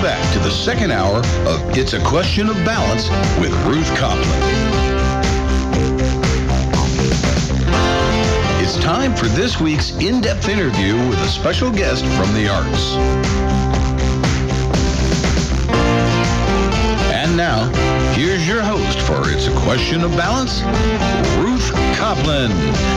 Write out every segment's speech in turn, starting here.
back to the second hour of It's a Question of Balance with Ruth Copland. It's time for this week's in-depth interview with a special guest from the arts. And now, here's your host for It's a Question of Balance, Ruth Copland.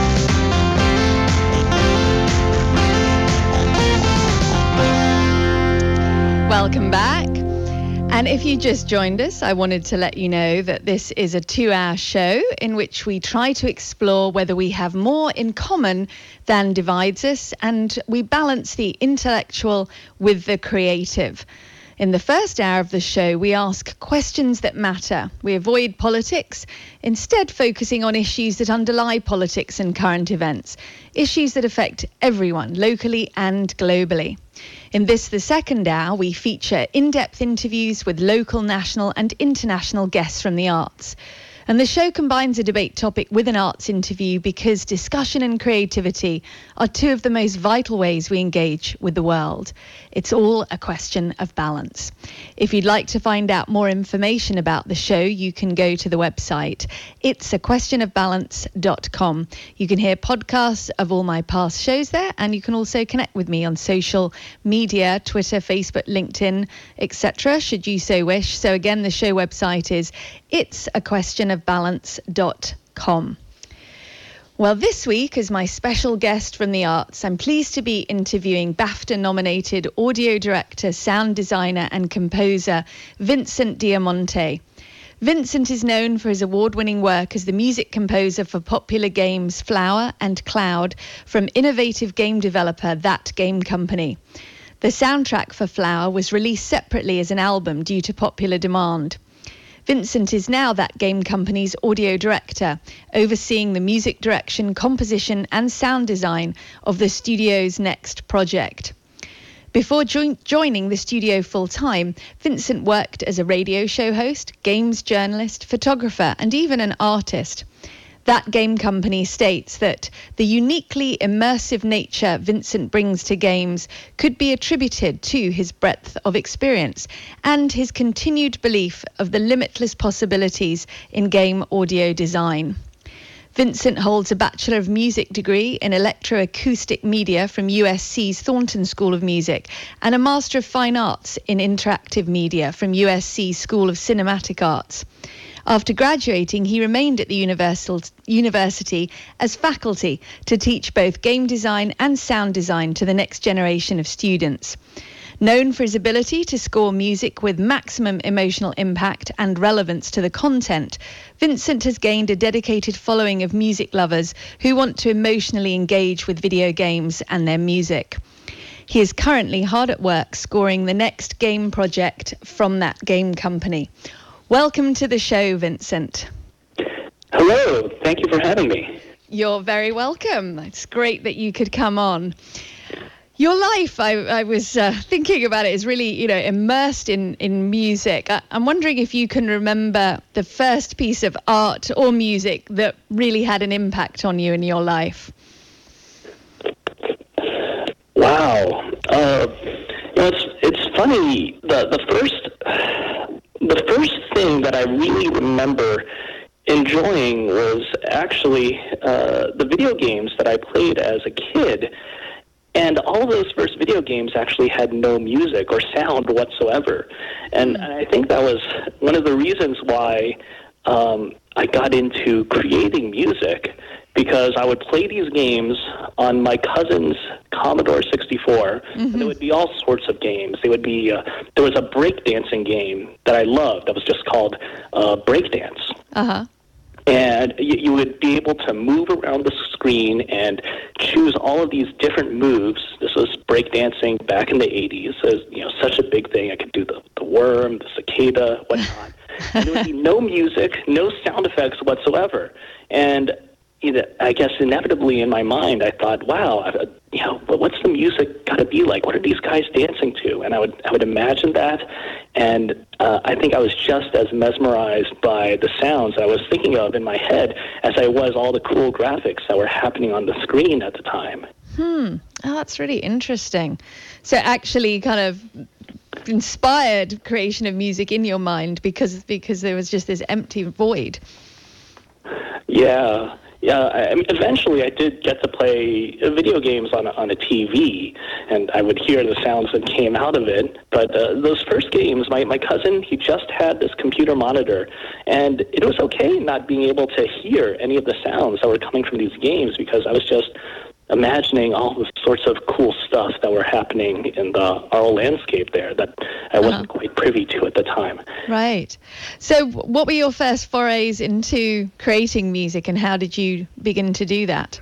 Welcome back. And if you just joined us, I wanted to let you know that this is a 2-hour show in which we try to explore whether we have more in common than divides us, and we balance the intellectual with the creative. In the first hour of the show, we ask questions that matter. We avoid politics, instead focusing on issues that underlie politics and current events, issues that affect everyone, locally and globally. In this, the second hour, we feature in-depth interviews with local, national and international guests from the arts. And the show combines a debate topic with an arts interview because discussion and creativity are two of the most vital ways we engage with the world. It's all a question of balance. If you'd like to find out more information about the show, you can go to the website. It's aquestionofbalance.com. You can hear podcasts of all my past shows there, and you can also connect with me on social media, Twitter, Facebook, LinkedIn, etc., should you so wish. So again, the show website is itsaquestionofbalance.com. Well, this week, as my special guest from the arts, I'm pleased to be interviewing BAFTA-nominated audio director, sound designer and composer Vincent Diamante. Vincent is known for his award-winning work as the music composer for popular games Flower and Cloud from innovative game developer That Game Company. The soundtrack for Flower was released separately as an album due to popular demand. Vincent is now That Game Company's audio director, overseeing the music direction, composition and sound design of the studio's next project. Before joining the studio full-time, Vincent worked as a radio show host, games journalist, photographer and even an artist. That Game Company states that the uniquely immersive nature Vincent brings to games could be attributed to his breadth of experience and his continued belief of the limitless possibilities in game audio design. Vincent holds a Bachelor of Music degree in electroacoustic media from USC's Thornton School of Music and a Master of Fine Arts in interactive media from USC School of Cinematic Arts. After graduating, he remained at the university as faculty to teach both game design and sound design to the next generation of students. Known for his ability to score music with maximum emotional impact and relevance to the content, Vincent has gained a dedicated following of music lovers who want to emotionally engage with video games and their music. He is currently hard at work scoring the next game project from That Game Company. Welcome to the show, Vincent. Hello. Thank you for having me. You're very welcome. It's great that you could come on. Your life, I was thinking about it, is really, immersed in music. I'm wondering if you can remember the first piece of art or music that really had an impact on you in your life. Wow. It's funny. The first thing that I really remember enjoying was actually the video games that I played as a kid. And all those first video games actually had no music or sound whatsoever. And I think that was one of the reasons why I got into creating music, because I would play these games on my cousin's Commodore 64, and there would be all sorts of games. There was a breakdancing game that I loved that was just called Breakdance. Uh-huh. And you would be able to move around the screen and choose all of these different moves. This was breakdancing back in the 80s. It was, such a big thing. I could do the worm, the cicada, whatnot. And there would be no music, no sound effects whatsoever. And I guess inevitably in my mind, I thought, wow, what's the music got to be like? What are these guys dancing to? And I would imagine that, and I think I was just as mesmerized by the sounds I was thinking of in my head as I was all the cool graphics that were happening on the screen at the time. Oh, that's really interesting. So actually kind of inspired creation of music in your mind because there was just this empty void. Yeah. I mean, eventually I did get to play video games on a TV, and I would hear the sounds that came out of it. But those first games, my cousin, he just had this computer monitor, and it was okay not being able to hear any of the sounds that were coming from these games because I was just imagining all the sorts of cool stuff that were happening in our landscape there that I wasn't quite privy to at the time. Right. So what were your first forays into creating music, and how did you begin to do that?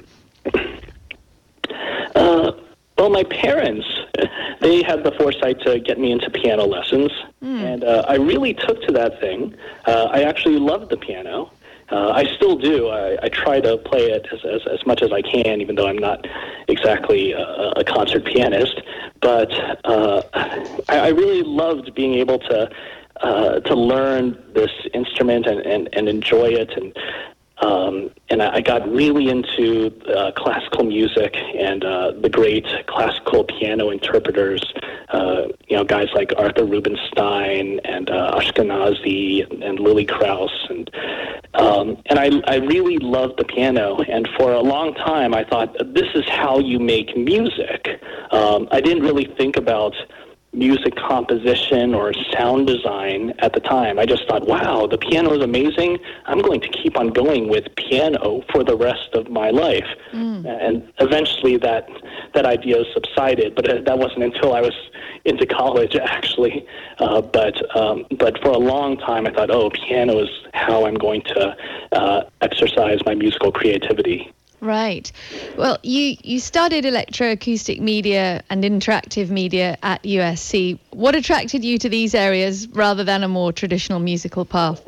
Well, my parents, they had the foresight to get me into piano lessons, and I really took to that thing. I actually loved the piano. I still do. I try to play it as much as I can, even though I'm not exactly a concert pianist. But I really loved being able to learn this instrument and enjoy it. And I got really into classical music and the great classical piano interpreters, guys like Arthur Rubinstein and Ashkenazi and Lily Krauss. And I really loved the piano. And for a long time, I thought, this is how you make music. I didn't really think about music composition or sound design at the time. I just thought, wow, the piano is amazing. I'm going to keep on going with piano for the rest of my life. And eventually that idea subsided, but that wasn't until I was into college, actually. But for a long time, I thought, piano is how I'm going to exercise my musical creativity. Right. Well, you studied electroacoustic media and interactive media at USC. What attracted you to these areas rather than a more traditional musical path?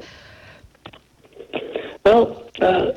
Well,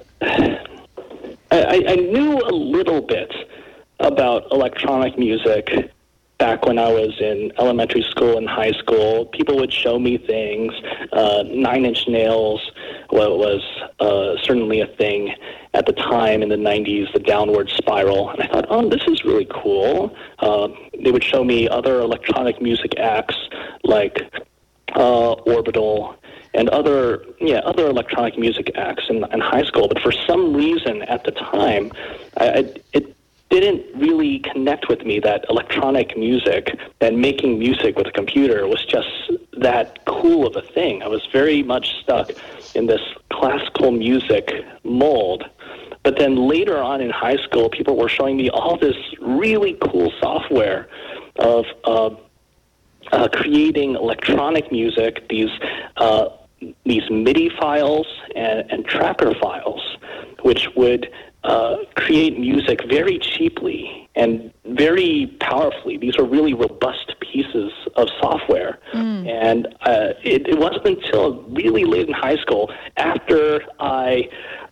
I knew a little bit about electronic music back when I was in elementary school and high school. People would show me things. Nine Inch Nails was certainly a thing at the time in the 90s, the Downward Spiral. And I thought, this is really cool. They would show me other electronic music acts like Orbital and other electronic music acts in high school. But for some reason at the time, it didn't really connect with me that electronic music and making music with a computer was just that cool of a thing. I was very much stuck in this classical music mold. But then later on in high school, people were showing me all this really cool software of creating electronic music, these MIDI files and tracker files, which would create music very cheaply and very powerfully. These were really robust pieces of software. And it wasn't until really late in high school, after I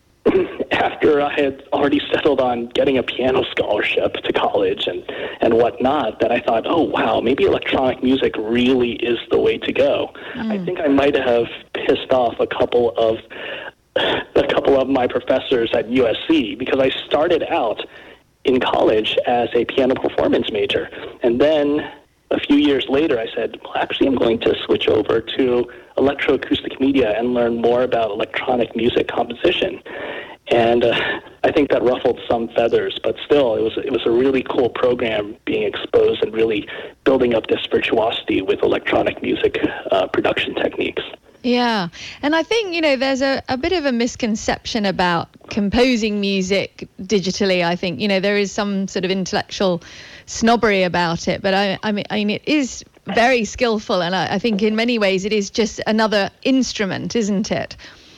had already settled on getting a piano scholarship to college and whatnot, that I thought, wow, maybe electronic music really is the way to go. I think I might have pissed off a couple of my professors at USC, because I started out in college as a piano performance major. And then a few years later, I said, well, actually, I'm going to switch over to electroacoustic media and learn more about electronic music composition. And I think that ruffled some feathers, but still, it was a really cool program being exposed and really building up this virtuosity with electronic music production techniques. Yeah. And I think, there's a bit of a misconception about composing music digitally. I think, there is some sort of intellectual snobbery about it. But I mean, it is very skillful. And I think in many ways it is just another instrument, isn't it?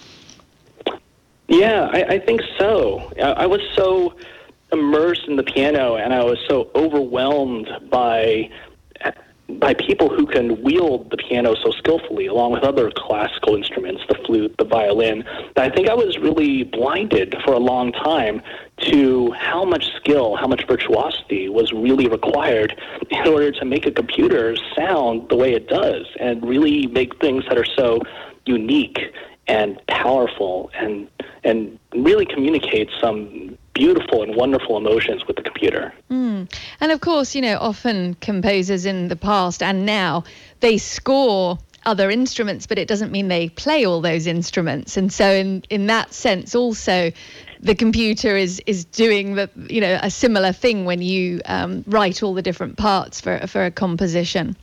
Yeah, I think so. I was so immersed in the piano, and I was so overwhelmed by people who can wield the piano so skillfully, along with other classical instruments, the flute, the violin, that I think I was really blinded for a long time to how much skill, how much virtuosity was really required in order to make a computer sound the way it does and really make things that are so unique and powerful and really communicate some beautiful and wonderful emotions with the computer. And of course, often composers in the past and now, they score other instruments, but it doesn't mean they play all those instruments. And so in that sense also, the computer is doing a similar thing when you write all the different parts for a composition.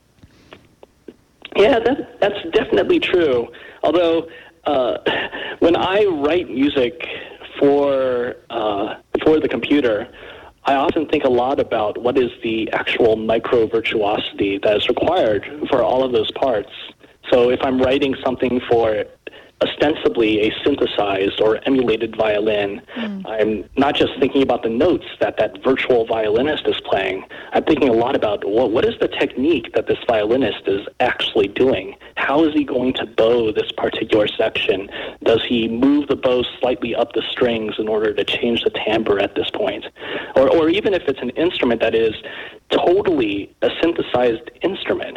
Yeah, that's definitely true. Although when I write music for the computer, I often think a lot about what is the actual micro virtuosity that is required for all of those parts. So if I'm writing something for ostensibly a synthesized or emulated violin, I'm not just thinking about the notes that virtual violinist is playing. I'm thinking a lot about what is the technique that this violinist is actually doing? How is he going to bow this particular section? Does he move the bow slightly up the strings in order to change the timbre at this point? Or even if it's an instrument that is totally a synthesized instrument,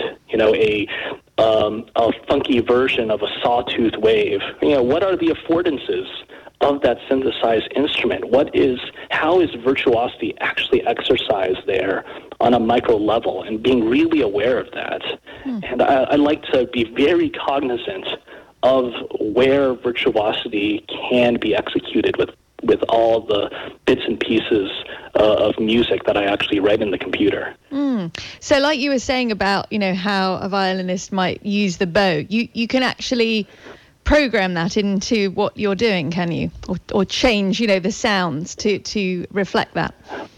a funky version of a sawtooth wave. What are the affordances of that synthesized instrument? How is virtuosity actually exercised there on a micro level, and being really aware of that? And I like to be very cognizant of where virtuosity can be executed with all the bits and pieces of music that I actually write in the computer. So like you were saying about, how a violinist might use the bow, you can actually program that into what you're doing, can you? Or change, the sounds to reflect that?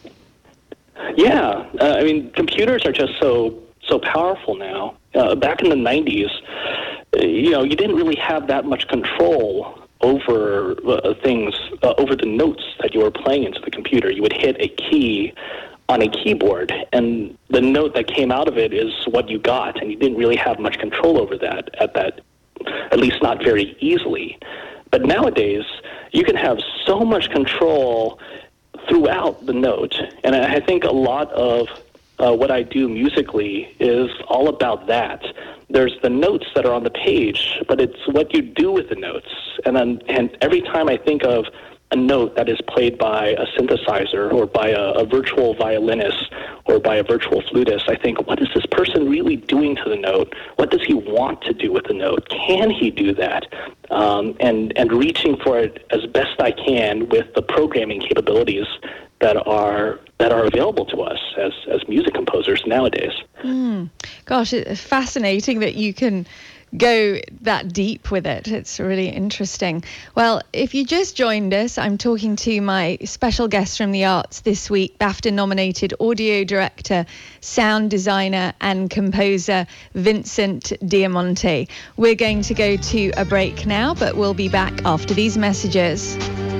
Yeah. Computers are just so powerful now. Back in the 90s, you didn't really have that much control over things, over the notes that you were playing into the computer. You would hit a key on a keyboard, and the note that came out of it is what you got, and you didn't really have much control over that, at least not very easily. But nowadays, you can have so much control throughout the note, and I think a lot of what I do musically is all about that. There's the notes that are on the page, but it's what you do with the notes. And every time I think of a note that is played by a synthesizer or by a virtual violinist or by a virtual flutist, I think, what is this person really doing to the note? What does he want to do with the note? Can he do that? And reaching for it as best I can with the programming capabilities that are available to us as music composers nowadays. Gosh, it's fascinating that you can go that deep with it. It's really interesting. Well, if you just joined us, I'm talking to my special guest from the arts this week, BAFTA-nominated audio director, sound designer and composer Vincent Diamante. We're going to go to a break now, but we'll be back after these messages.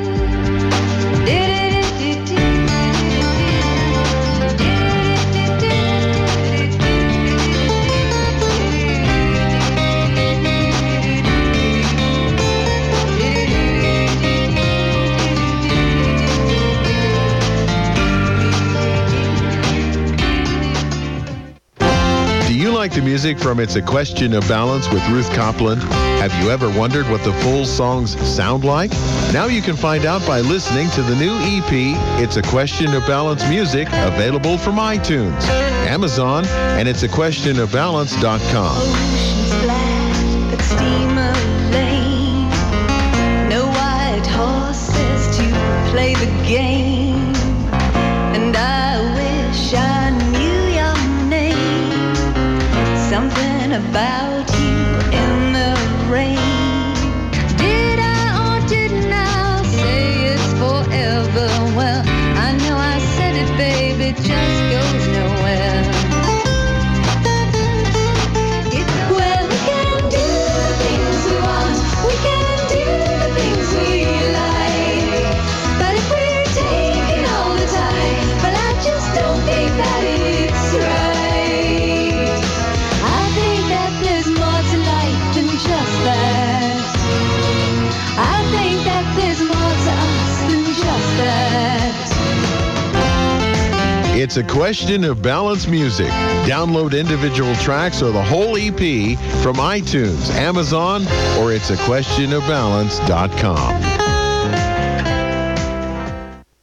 Like the music from It's a Question of Balance with Ruth Copland? Have you ever wondered what the full songs sound like? Now you can find out by listening to the new EP, It's a Question of Balance Music, available from iTunes, Amazon, and it'saquestionofbalance.com. Oceans black, but steamer lane. No white horses to play the game. And I wish I knew your name. Something about you in the rain. Did I or didn't I say it's forever? Well, I know I said it, babe, it just goes nowhere. Well, we can do the things we want, we can do the things we like. But if we're taking all the time, well, I just don't think that it's right. I think that there's more to life than just that. I think that there's more to us than just that. It's a Question of Balance Music. Download individual tracks or the whole EP from iTunes, Amazon, or it'saquestionofbalance.com.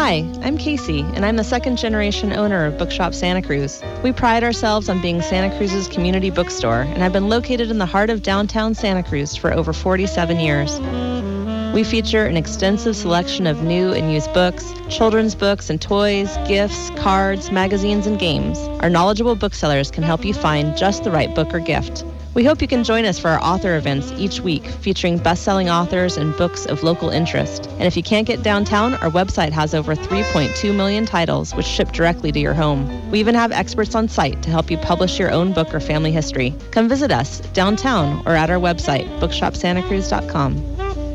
Hi, I'm Casey, and I'm the second-generation owner of Bookshop Santa Cruz. We pride ourselves on being Santa Cruz's community bookstore and have been located in the heart of downtown Santa Cruz for over 47 years. We feature an extensive selection of new and used books, children's books and toys, gifts, cards, magazines, and games. Our knowledgeable booksellers can help you find just the right book or gift. We hope you can join us for our author events each week, featuring best-selling authors and books of local interest. And if you can't get downtown, our website has over 3.2 million titles, which ship directly to your home. We even have experts on site to help you publish your own book or family history. Come visit us downtown or at our website, bookshopsantacruz.com.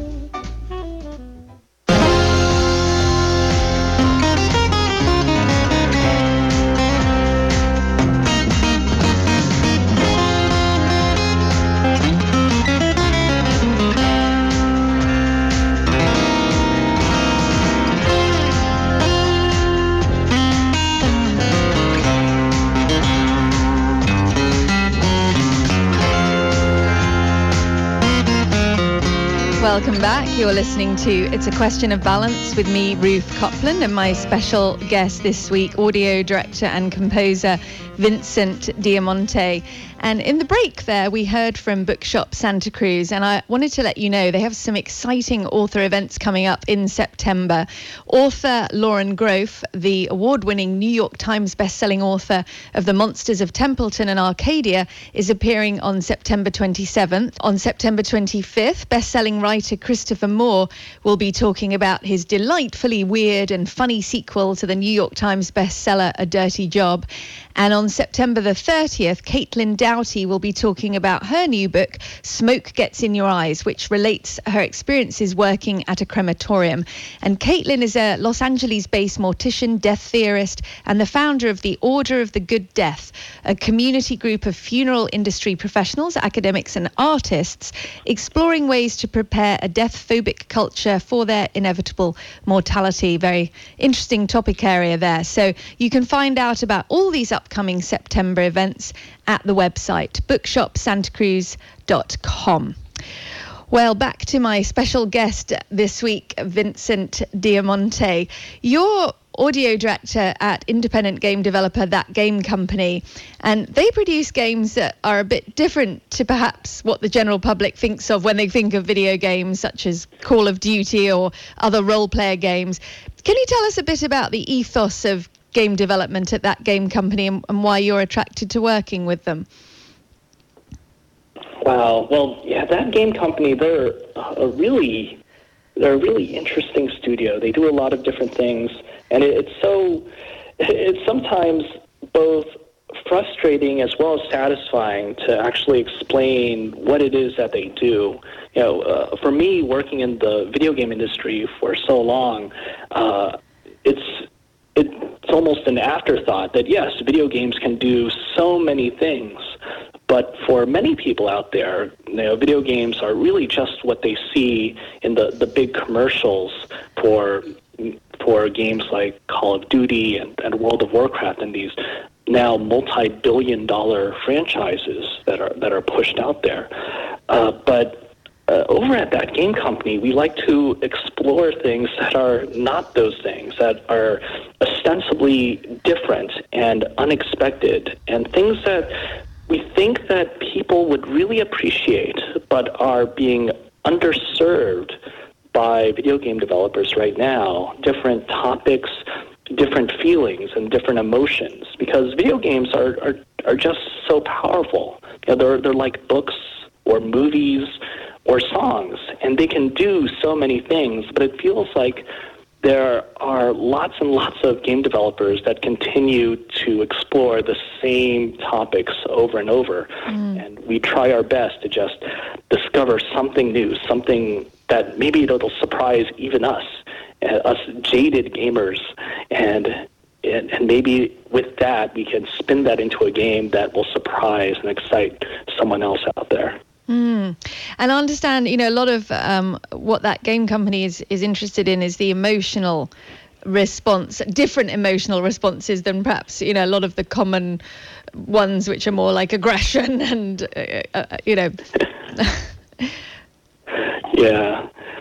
Welcome back. You're listening to It's a Question of Balance with me, Ruth Copland, and my special guest this week, audio director and composer Vincent Diamante. And in the break there, we heard from Bookshop Santa Cruz, and I wanted to let you know they have some exciting author events coming up in September. Author Lauren Groff, the award-winning New York Times bestselling author of The Monsters of Templeton and Arcadia, is appearing on September 27th. On September 25th, bestselling writer Christopher Moore will be talking about his delightfully weird and funny sequel to the New York Times bestseller A Dirty Job. And on September the 30th, Caitlin Doughty will be talking about her new book, Smoke Gets in Your Eyes, which relates her experiences working at a crematorium. And Caitlin is a Los Angeles-based mortician, death theorist, and the founder of the Order of the Good Death, a community group of funeral industry professionals, academics, and artists exploring ways to prepare a death-phobic culture for their inevitable mortality. Very interesting topic area there. So you can find out about all these upcoming September events at the website bookshopsantacruz.com. Well, back to my special guest this week, Vincent Diamante. You're audio director at independent game developer That Game Company, and they produce games that are a bit different to perhaps what the general public thinks of when they think of video games such as Call of Duty or other role-player games. Can you tell us a bit about the ethos of game development at That Game Company and why you're attracted to working with them? Wow. Well, yeah, That Game Company, they're a really interesting studio. They do a lot of different things, and it's sometimes both frustrating as well as satisfying to actually explain what it is that they do. You know, for me, working in the video game industry for so long, it's almost an afterthought that, yes, video games can do so many things. But for many people out there, you know, video games are really just what they see in the big commercials for games like Call of Duty and World of Warcraft and these now multi-billion-dollar franchises that are pushed out there. But over at That Game Company, we like to explore things that are not those things, that are ostensibly different and unexpected, and things that we think that people would really appreciate but are being underserved by video game developers right now. Different topics, different feelings, and different emotions, because video games are just so powerful. You know, they're like books or movies or songs, and they can do so many things, but it feels like there are lots and lots of game developers that continue to explore the same topics over and over. And we try our best to just discover something new, something that maybe it'll surprise even us jaded gamers. And maybe with that, we can spin that into a game that will surprise and excite someone else out there. And I understand, you know, a lot of what That Game Company is interested in is the emotional response, different emotional responses than perhaps, you know, a lot of the common ones, which are more like aggression and, you know. Yeah.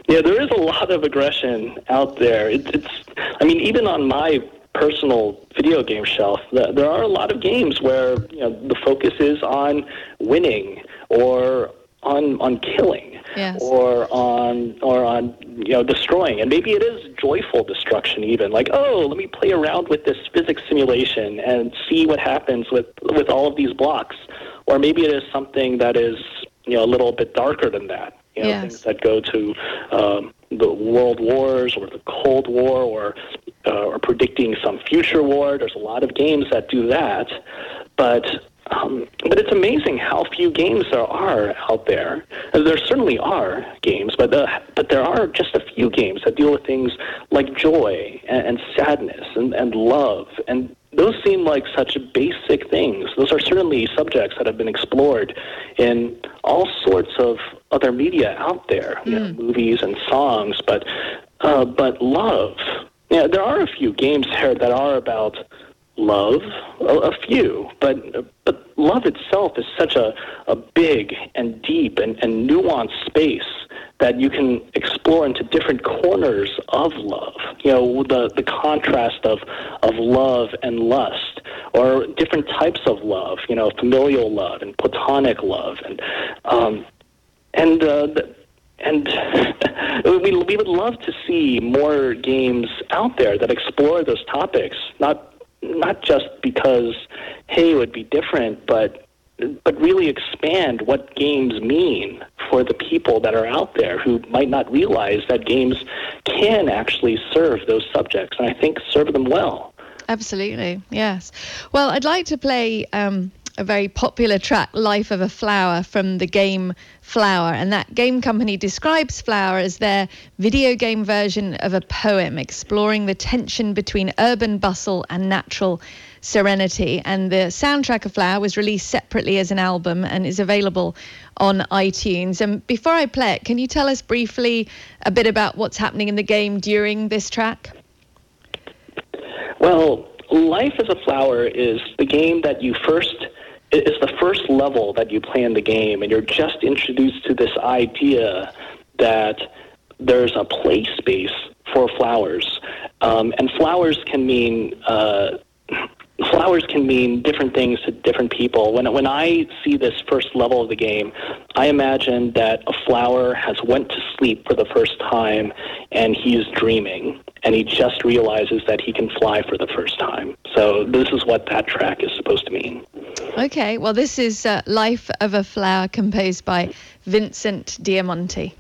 Yeah, there is a lot of aggression out there. I mean, even on my personal video game shelf, there are a lot of games where the focus is on winning or on killing, yes, or on destroying, and maybe it is joyful destruction, even like, oh, let me play around with this physics simulation and see what happens with all of these blocks, or maybe it is something that is a little bit darker than that. Yes. Things that go to the World Wars or the Cold War, or predicting some future war. There's a lot of games that do that, but it's amazing how few games there are out there. There certainly are games, but there are just a few games that deal with things like joy and sadness and love, and those seem like such basic things. Those are certainly subjects that have been explored in all sorts of other media out there, movies and songs, but love. Yeah, there are a few games here that are about love, a few, but love itself is such a big and deep and nuanced space that you can explore into different corners of love. The contrast of love and lust, or different types of love. Familial love and platonic love, and we would love to see more games out there that explore those topics. Not just because, hey, it would be different, but really expand what games mean for the people that are out there who might not realize that games can actually serve those subjects, and I think serve them well. Absolutely, yes. Well, I'd like to play a very popular track, Life of a Flower, from the game Flower. And that game company describes Flower as their video game version of a poem, exploring the tension between urban bustle and natural serenity. And the soundtrack of Flower was released separately as an album and is available on iTunes. And before I play it, can you tell us briefly a bit about what's happening in the game during this track? Well, Life as a Flower is the game that is the first level that you play in the game, and you're just introduced to this idea that there's a play space for flowers, and flowers can mean different things to different people. When I see this first level of the game, I imagine that a flower has went to sleep for the first time, and he's dreaming, and he just realizes that he can fly for the first time. So this is what that track is supposed to mean. Okay, well, this is Life of a Flower, composed by Vincent Diamante.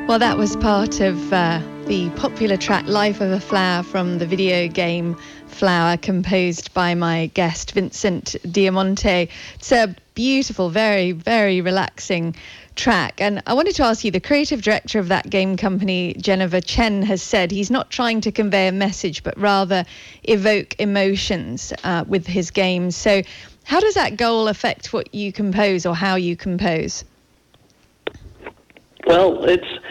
Well, that was part of the popular track Life of a Flower from the video game Flower, composed by my guest Vincent Diamante. It's a beautiful, very, very relaxing track. And I wanted to ask you, the creative director of that game company, Jennifer Chen, has said he's not trying to convey a message, but rather evoke emotions with his games. So how does that goal affect what you compose or how you compose? Well,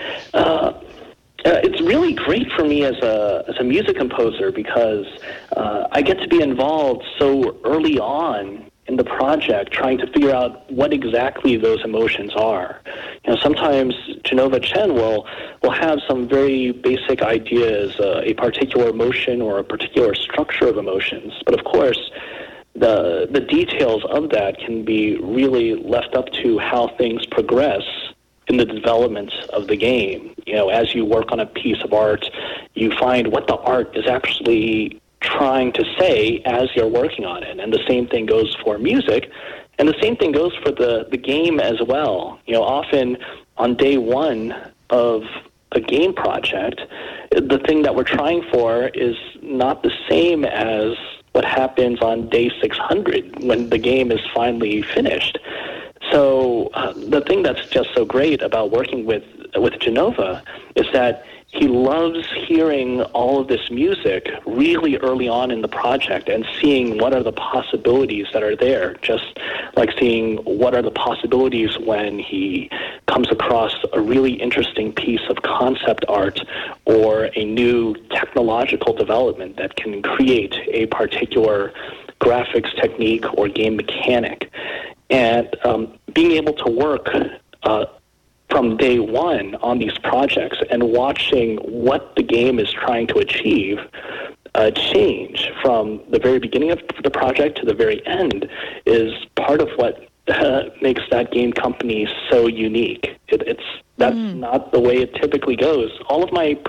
it's really great for me as a music composer because I get to be involved so early on in the project, trying to figure out what exactly those emotions are. You know, sometimes Jennifer Chen will have some very basic ideas, a particular emotion or a particular structure of emotions, but of course, the details of that can be really left up to how things progress in the development of the game. You know, as you work on a piece of art, you find what the art is actually trying to say as you're working on it. And the same thing goes for music, and the same thing goes for the game as well. You know, often on day one of a game project, the thing that we're trying for is not the same as what happens on day 600 when the game is finally finished. So the thing that's just so great about working with Genova is that he loves hearing all of this music really early on in the project and seeing what are the possibilities that are there, just like seeing what are the possibilities when he comes across a really interesting piece of concept art or a new technological development that can create a particular graphics technique or game mechanic. And being able to work from day one on these projects and watching what the game is trying to achieve change from the very beginning of the project to the very end is part of what makes that game company so unique. That's not the way it typically goes. All of my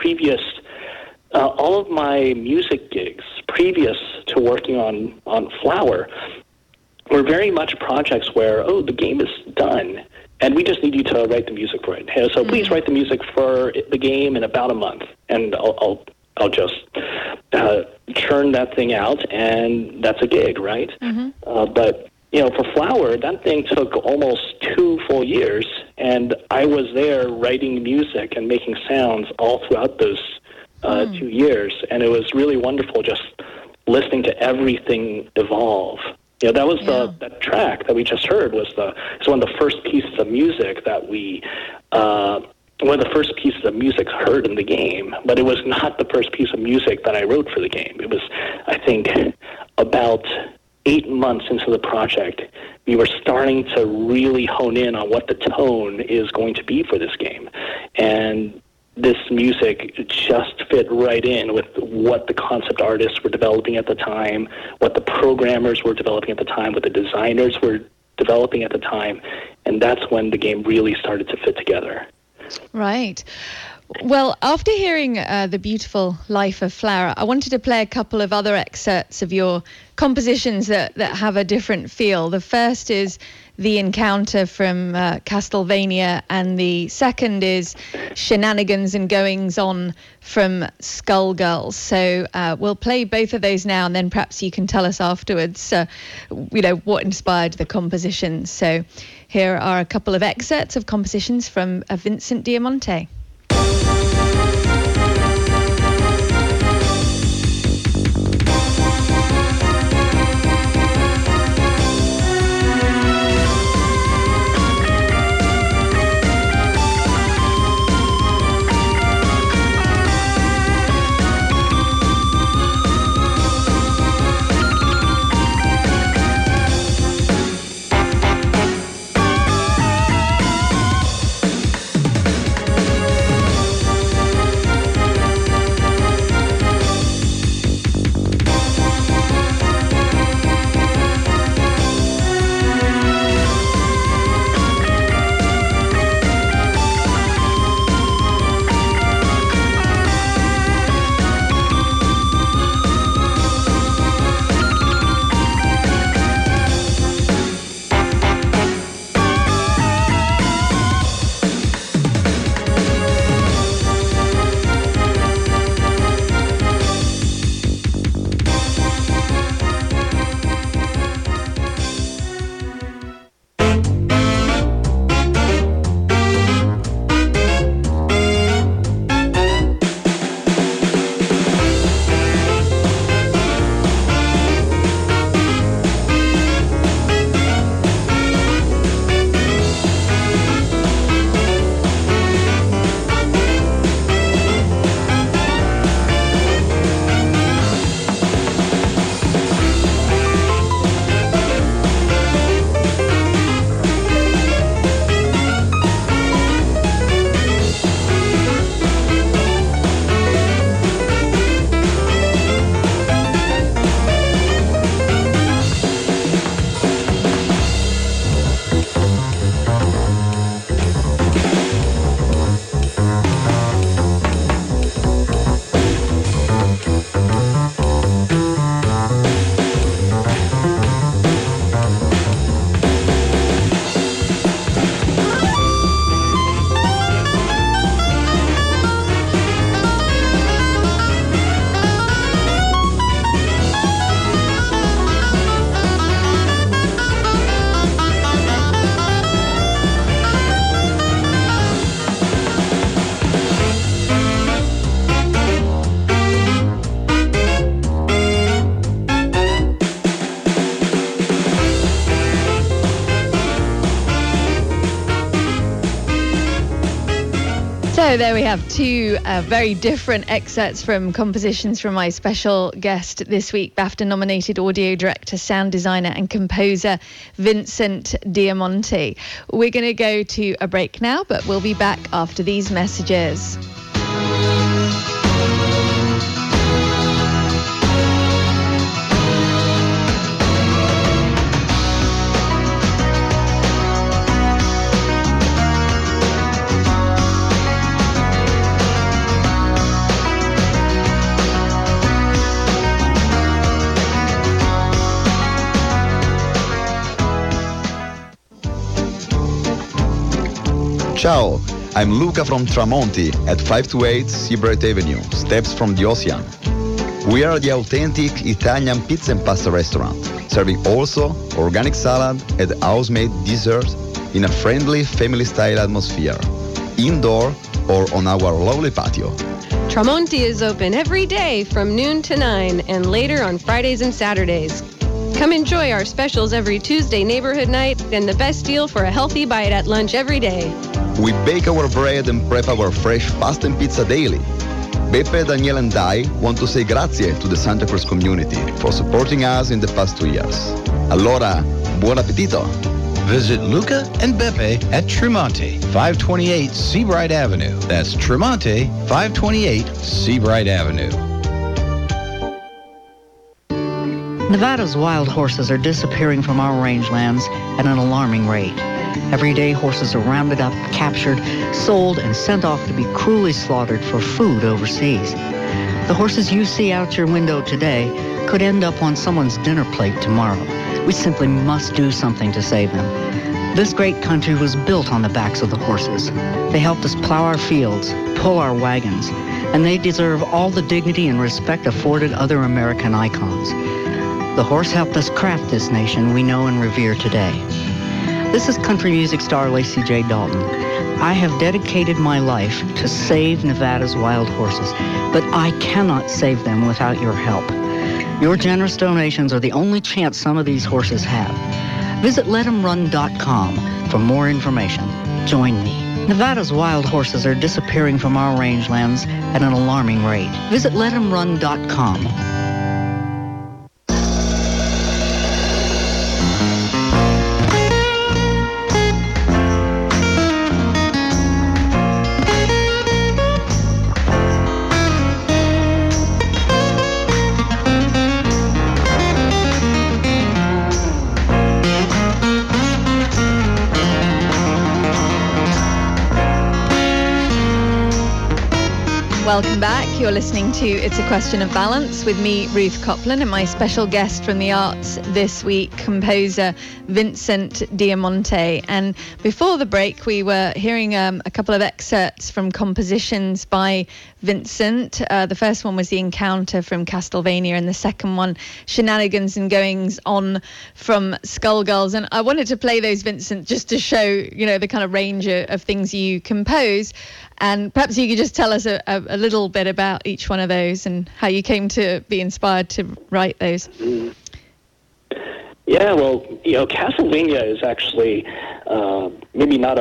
music gigs previous to working on Flower were very much projects where, the game is done, and we just need you to write the music for it. So please write the music for the game in about a month, and I'll just churn that thing out, and that's a gig, right? But for Flower, that thing took almost 2 full years, and I was there writing music and making sounds all throughout those 2 years, and it was really wonderful just listening to everything evolve. That was that track that we just heard was one of the first pieces of music that one of the first pieces of music heard in the game, but it was not the first piece of music that I wrote for the game. It was, I think, about 8 months into the project, we were starting to really hone in on what the tone is going to be for this game. And this music just fit right in with what the concept artists were developing at the time, what the programmers were developing at the time, what the designers were developing at the time, and that's when the game really started to fit together. Right. Well, after hearing the beautiful Life of Flower, I wanted to play a couple of other excerpts of your compositions that have a different feel. The first is The Encounter from Castlevania, and the second is Shenanigans and Goings On from Skullgirls. So we'll play both of those now, and then perhaps you can tell us afterwards, what inspired the compositions. So here are a couple of excerpts of compositions from Vincent Diamante. So there we have two very different excerpts from compositions from my special guest this week, BAFTA-nominated audio director, sound designer and composer Vincent Diamante. We're going to go to a break now, but we'll be back after these messages. Ciao, I'm Luca from Tramonti at 528 Seabright Avenue, steps from the ocean. We are the authentic Italian pizza and pasta restaurant, serving also organic salad and house-made desserts in a friendly family-style atmosphere, indoor or on our lovely patio. Tramonti is open every day from noon to 9 and later on Fridays and Saturdays. Come enjoy our specials every Tuesday neighborhood night and the best deal for a healthy bite at lunch every day. We bake our bread and prep our fresh pasta and pizza daily. Beppe, Daniele and I want to say grazie to the Santa Cruz community for supporting us in the past 2 years. Allora, buon appetito! Visit Luca and Beppe at Tremonti, 528 Seabright Avenue. That's Tremonti, 528 Seabright Avenue. Nevada's wild horses are disappearing from our rangelands at an alarming rate. Every day, horses are rounded up, captured, sold, and sent off to be cruelly slaughtered for food overseas. The horses you see out your window today could end up on someone's dinner plate tomorrow. We simply must do something to save them. This great country was built on the backs of the horses. They helped us plow our fields, pull our wagons, and they deserve all the dignity and respect afforded other American icons. The horse helped us craft this nation we know and revere today. This is country music star Lacey J. Dalton. I have dedicated my life to save Nevada's wild horses, but I cannot save them without your help. Your generous donations are the only chance some of these horses have. Visit letemrun.com for more information. Join me. Nevada's wild horses are disappearing from our rangelands at an alarming rate. Visit letemrun.com. Welcome back. You're listening to It's a Question of Balance with me, Ruth Copland, and my special guest from the arts this week, composer Vincent Diamante. And before the break, we were hearing a couple of excerpts from compositions by Vincent. The first one was The Encounter from Castlevania, and the second one, Shenanigans and Goings On from Skullgirls. And I wanted to play those, Vincent, just to show, you know, the kind of range of things you compose. And perhaps you could just tell us a little bit about each one of those and how you came to be inspired to write those. Yeah, well, you know, Castlevania is actually maybe not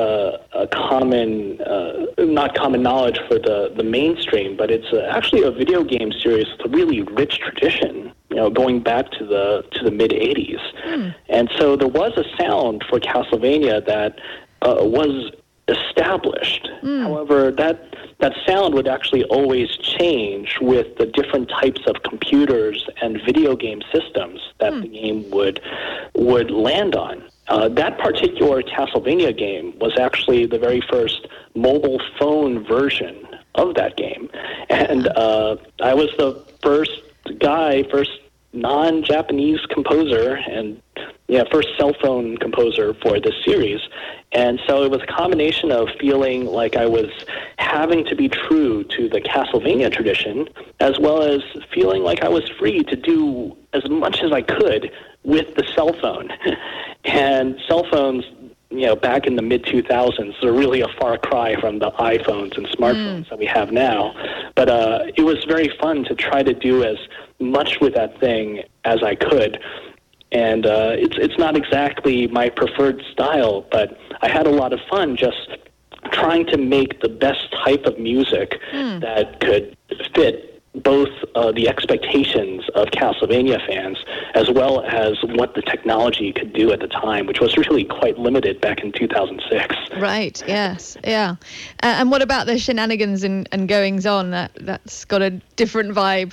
not common knowledge for the mainstream, but it's actually a video game series with a really rich tradition, you know, going back to the mid '80s. And so there was a sound for Castlevania that was established. However, that sound would actually always change with the different types of computers and video game systems that the game would land on. That particular Castlevania game was actually the very first mobile phone version of that game. And I was the first non-Japanese composer and first cell phone composer for this series. And so it was a combination of feeling like I was having to be true to the Castlevania tradition, as well as feeling like I was free to do as much as I could with the cell phone. And cell phones, you know, back in the mid-2000s, are really a far cry from the iPhones and smartphones that we have now. But it was very fun to try to do as much with that thing as I could. And it's not exactly my preferred style, but I had a lot of fun just trying to make the best type of music that could fit both the expectations of Castlevania fans as well as what the technology could do at the time, which was really quite limited back in 2006. Right, yes, yeah. And what about the shenanigans and goings-on? That's got a different vibe.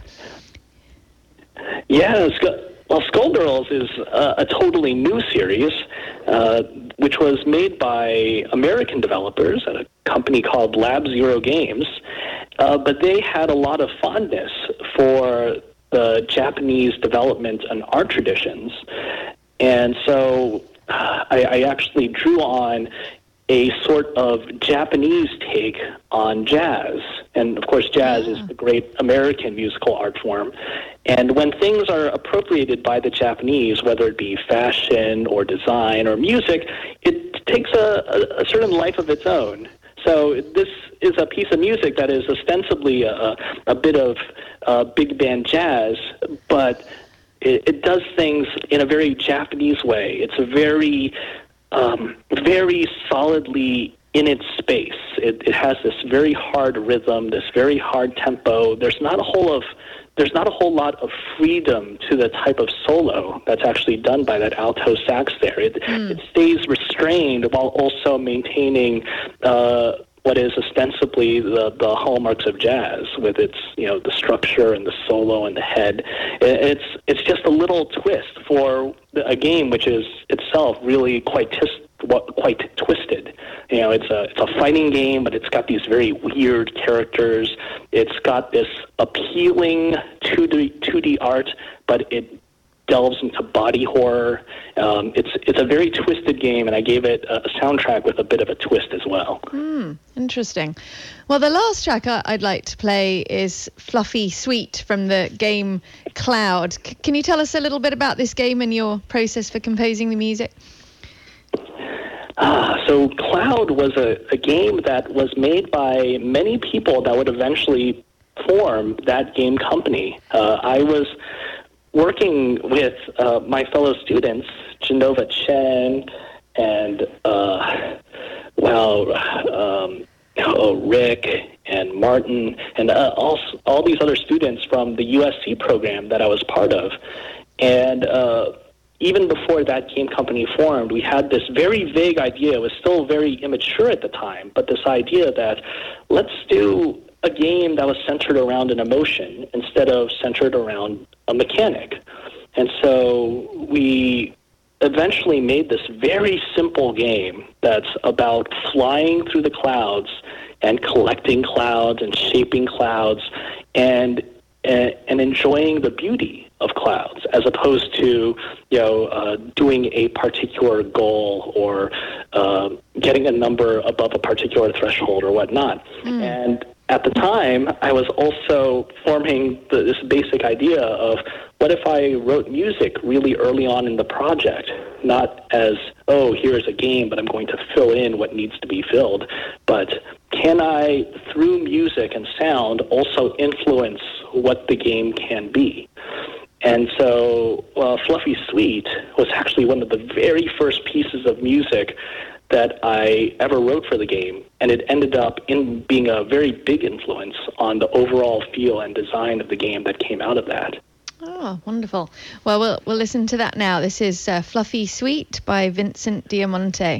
Yeah, well, Skullgirls is a totally new series, which was made by American developers at a company called Lab Zero Games, but they had a lot of fondness for the Japanese development and art traditions, and so I actually drew on a sort of Japanese take on jazz. And, of course, jazz is the great American musical art form. And when things are appropriated by the Japanese, whether it be fashion or design or music, it takes a certain life of its own. So this is a piece of music that is ostensibly a bit of big band jazz, but it does things in a very Japanese way. It's a very solidly in its space. It has this very hard rhythm, this very hard tempo. There's not a whole lot of freedom to the type of solo that's actually done by that alto sax there. It stays restrained while also maintaining what is ostensibly the hallmarks of jazz, with its the structure and the solo and the head. It's just a little twist for a game which is itself really quite twisted. It's a fighting game, but it's got these very weird characters. It's got this appealing 2D art, but it delves into body horror. It's a very twisted game, and I gave it a soundtrack with a bit of a twist as well. Interesting. Well, the last track I'd like to play is Fluffy Sweet from the game Cloud. Can you tell us a little bit about this game and your process for composing the music? So Cloud was a game that was made by many people that would eventually form that game company. I was working with my fellow students, Genova Chen and Rick and Martin and all these other students from the USC program that I was part of. And even before that game company formed, we had this very vague idea. It was still very immature at the time, but this idea that let's do a game that was centered around an emotion instead of centered around a mechanic. And so we eventually made this very simple game that's about flying through the clouds and collecting clouds and shaping clouds and enjoying the beauty of clouds, as opposed to doing a particular goal or getting a number above a particular threshold or whatnot. And at the time, I was also forming this basic idea of what if I wrote music really early on in the project, not as, oh, here's a game, but I'm going to fill in what needs to be filled, but can I, through music and sound, also influence what the game can be? And so Fluffy Sweet was actually one of the very first pieces of music that I ever wrote for the game, and it ended up in being a very big influence on the overall feel and design of the game that came out of that. Oh, wonderful. Well, we'll listen to that now. This is Fluffy Sweet by Vincent Diamante.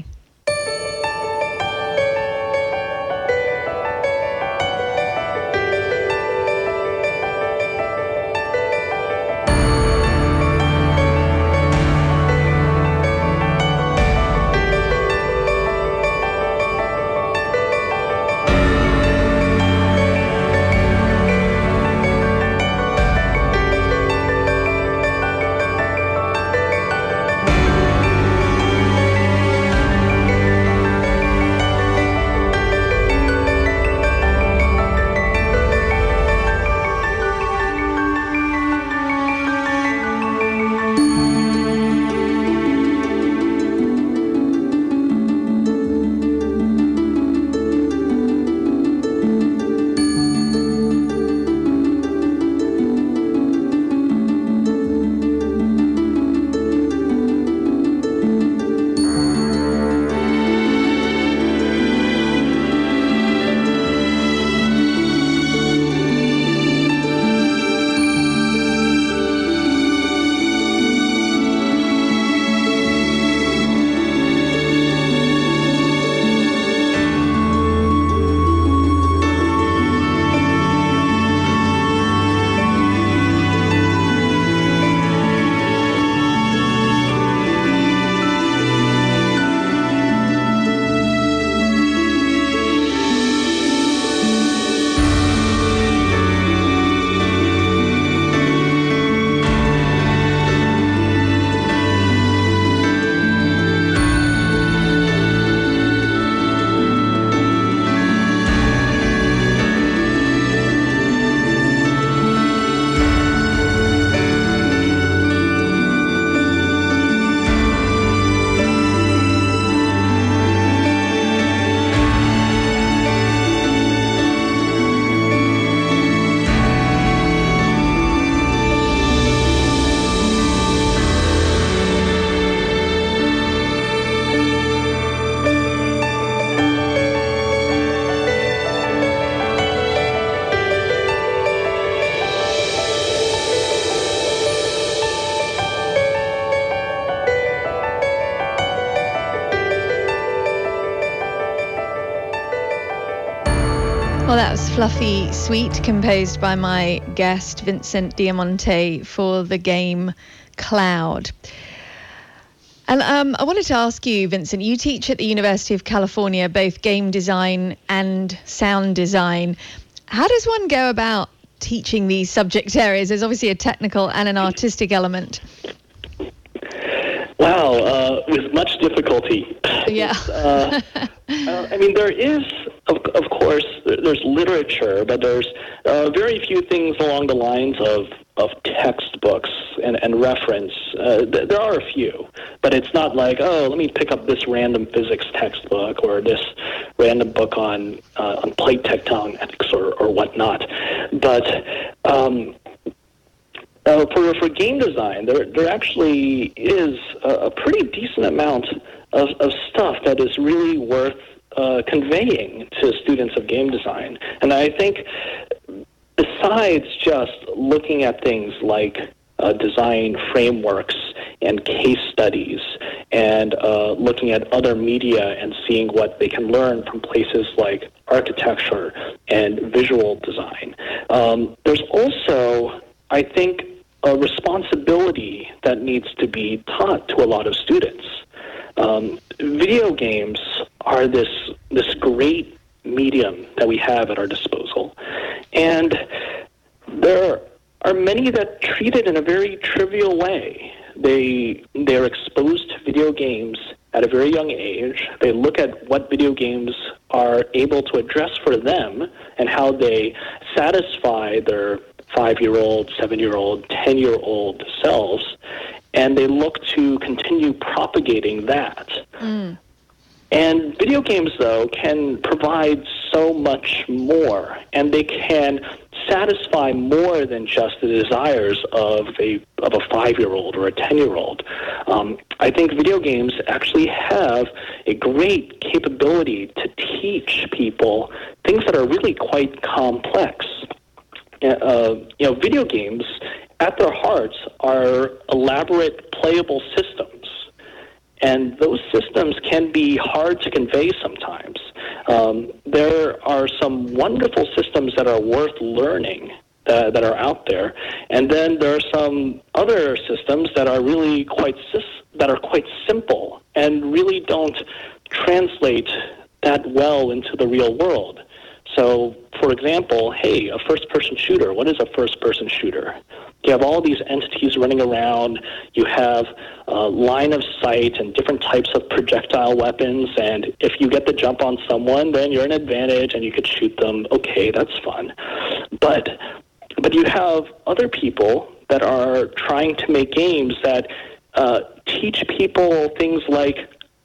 fluffy suite composed by my guest Vincent Diamante for the game Cloud. And I wanted to ask you, Vincent, you teach at the University of California both game design and sound design. How does one go about teaching these subject areas? There's obviously a technical and an artistic element. Wow, with much difficulty. Yeah. I mean, there is, of course, there's literature, but there's very few things along the lines of textbooks and reference. There are a few, but it's not like, oh, let me pick up this random physics textbook or this random book on plate tectonics or whatnot. But for game design, there actually is a pretty decent amount of stuff that is really worth conveying to students of game design. And I think besides just looking at things like design frameworks and case studies and looking at other media and seeing what they can learn from places like architecture and visual design, there's also, I think, a responsibility that needs to be taught to a lot of students. Video games are this great medium that we have at our disposal, and there are many that treat it in a very trivial way. They're exposed to video games at a very young age. They look at what video games are able to address for them and how they satisfy their 5-year-old, 7-year-old, 10-year-old selves, and they look to continue propagating that. Mm. And video games, though, can provide so much more, and they can satisfy more than just the desires of a 5-year-old or a 10-year-old. I think video games actually have a great capability to teach people things that are really quite complex. Video games, at their hearts, are elaborate, playable systems. And those systems can be hard to convey sometimes. There are some wonderful systems that are worth learning that are out there. And then there are some other systems that are really quite simple and really don't translate that well into the real world. So, for example, hey, a first-person shooter. What is a first-person shooter? You have all these entities running around. You have line of sight and different types of projectile weapons. And if you get the jump on someone, then you're an advantage and you could shoot them. Okay, that's fun. But you have other people that are trying to make games that teach people things like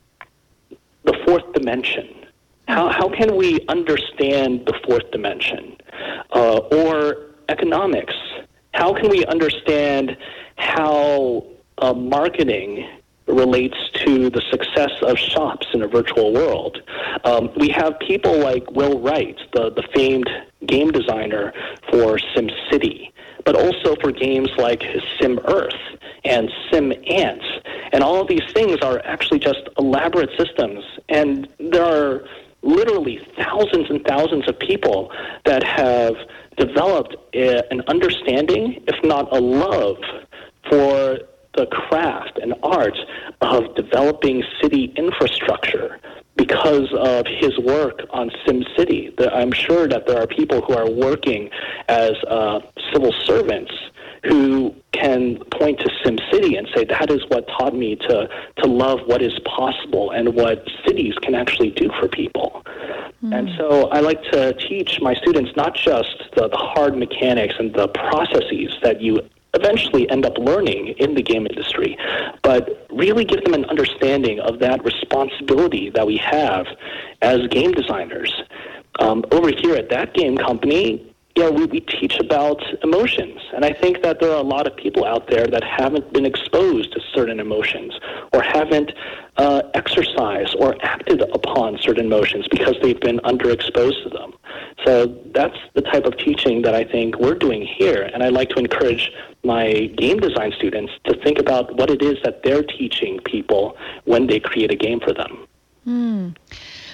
the fourth dimension. How can we understand the fourth dimension? Or economics. How can we understand how marketing relates to the success of shops in a virtual world? We have people like Will Wright, the famed game designer for SimCity, but also for games like SimEarth and SimAnts. And all of these things are actually just elaborate systems. And there are literally thousands and thousands of people that have developed an understanding, if not a love, for the craft and art of developing city infrastructure because of his work on SimCity. I'm sure that there are people who are working as civil servants who can point to SimCity and say, that is what taught me to love what is possible and what cities can actually do for people. Mm. And so I like to teach my students not just the hard mechanics and the processes that you eventually end up learning in the game industry, but really give them an understanding of that responsibility that we have as game designers. Over here at that game company, we teach about emotions, and I think that there are a lot of people out there that haven't been exposed to certain emotions or haven't exercised or acted upon certain emotions because they've been underexposed to them. So that's the type of teaching that I think we're doing here, and I like to encourage my game design students to think about what it is that they're teaching people when they create a game for them. Mm.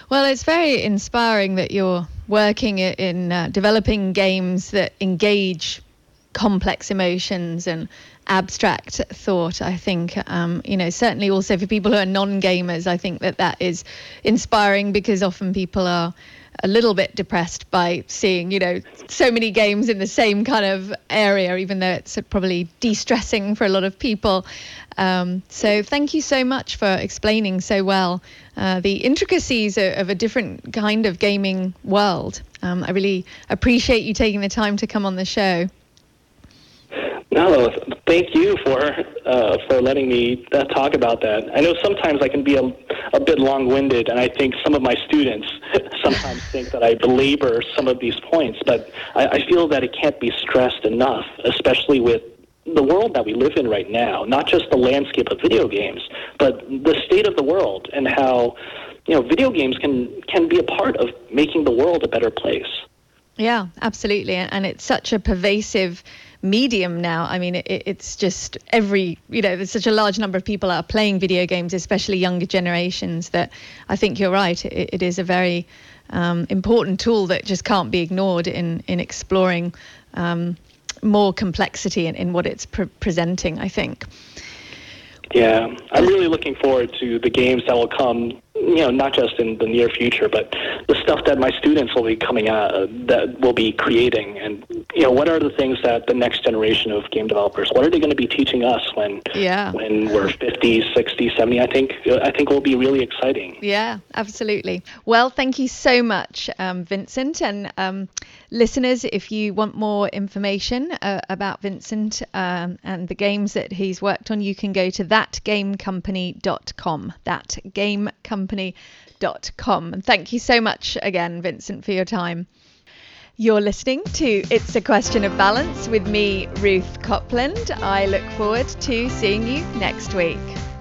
Well, it's very inspiring that you're working in developing games that engage complex emotions and abstract thought. I think, certainly also for people who are non-gamers, I think that is inspiring, because often people are a little bit depressed by seeing, so many games in the same kind of area, even though it's probably de-stressing for a lot of people. So thank you so much for explaining so well the intricacies of a different kind of gaming world. I really appreciate you taking the time to come on the show. No, thank you for letting me talk about that. I know sometimes I can be a bit long-winded, and I think some of my students sometimes think that I belabor some of these points, but I feel that it can't be stressed enough, especially with the world that we live in right now, not just the landscape of video games, but the state of the world, and how video games can be a part of making the world a better place. Yeah, absolutely. And it's such a pervasive medium now. I mean, it's just there's such a large number of people are playing video games, especially younger generations, that I think you're right. It is a very important tool that just can't be ignored in exploring more complexity in what it's presenting, I think. Yeah, I'm really looking forward to the games that will come, not just in the near future, but the stuff that my students will be coming out, that will be creating. And, what are the things that the next generation of game developers, what are they going to be teaching us when we're 50, 60, 70? I think it will be really exciting. Yeah, absolutely. Well, thank you so much, Vincent. And listeners, if you want more information about Vincent and the games that he's worked on, you can go to thatgamecompany.com. Thatgamecompany.com. And thank you so much again, Vincent, for your time. You're listening to It's a Question of Balance with me, Ruth Copland. I look forward to seeing you next week.